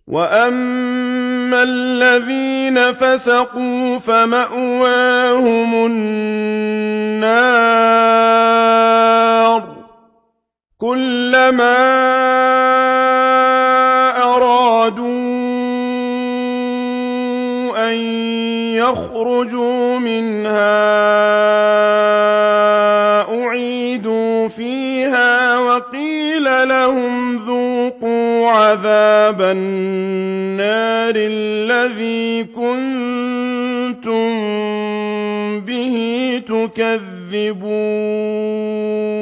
وَأَمَّا الَّذِينَ فَسَقُوا فَمَأْوَاهُمُ النَّارُ ۖ كُلَّمَا أَرَادُوا أَن يَخْرُجُوا مِنْهَا أُعِيدُوا فِيهَا وَقِيلَ لَهُمْ ذُوقُوا عَذَابَ النَّارِ الَّذِي كُنتُم بِهِ تُكَذِّبُونَ